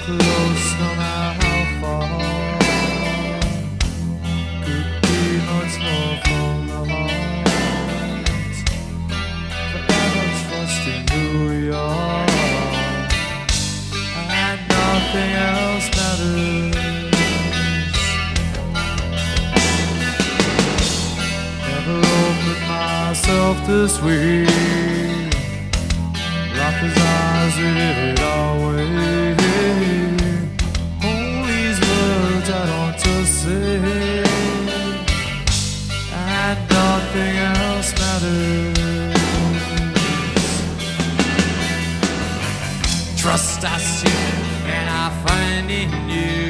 close no matter how far. Could be much more from the heart. Forever trusting who we are, and nothing else matters. Never opened myself this way. Life is ours, we live it our way. All these words I don't just say, and nothing else matters. Trust I see and I find in you.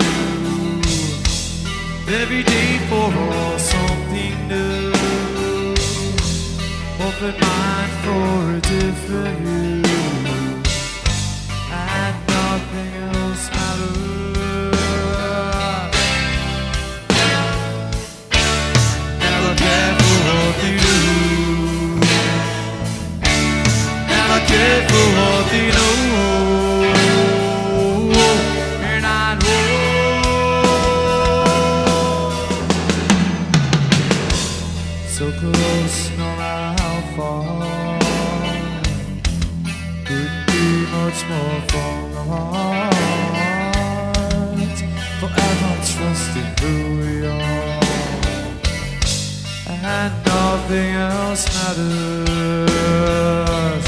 Every day for all something new. Open mind for a different view, and nothing else matters. Never care for what they do. Never care for what they know. And I know so close, no matter how far. Could be much more from the heart. Forever trusting who we are, and nothing else matters.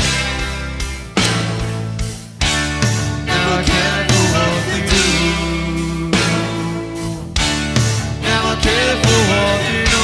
Never care for what they do. Never care for what they know.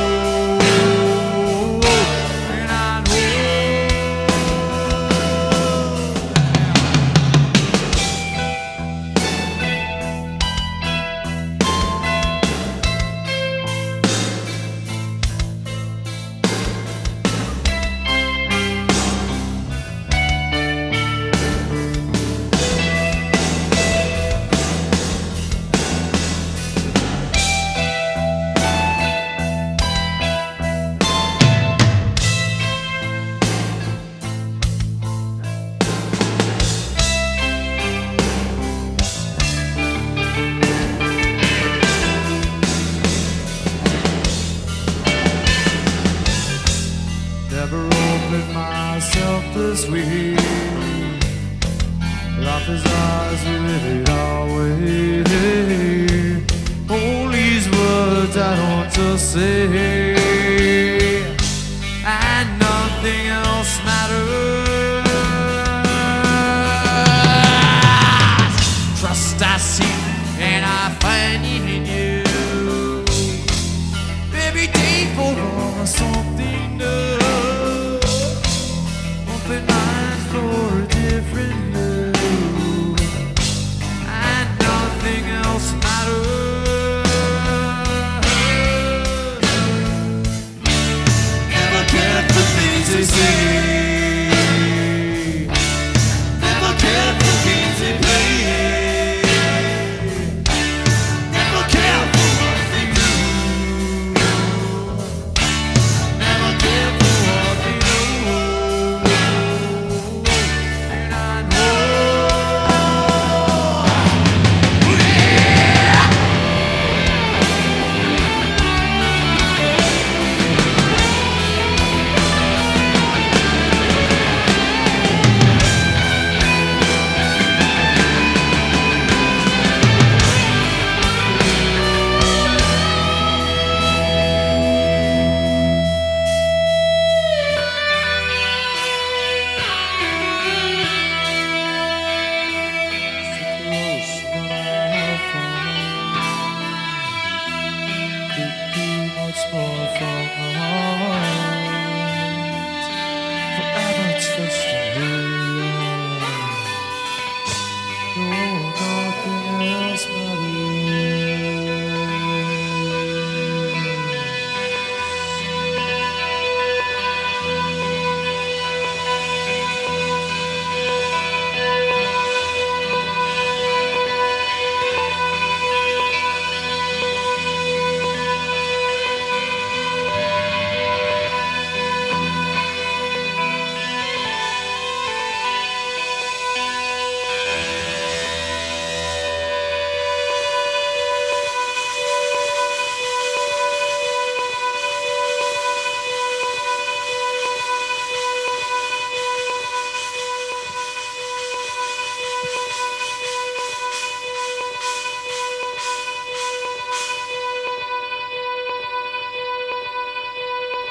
Never opened myself this way. Life is ours, we live it our way. All these words I don't just say, and nothing else matters. Trust I see and I find in you. Every day for something new. Open mind for a different view, and nothing else matters. Never cared for things they say.